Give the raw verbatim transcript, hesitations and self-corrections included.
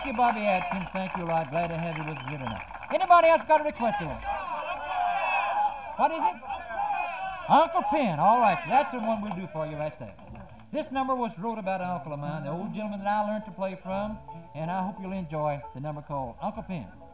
you, Bobby Atkins. Thank you, Rod. Glad to have you with us here tonight. Anybody else got a request to one? What is it? Uncle Pen. All right, so that's the one we'll do for you right there. This number was wrote about an uncle of mine, the old gentleman that I learned to play from, and I hope you'll enjoy the number called Uncle Pen.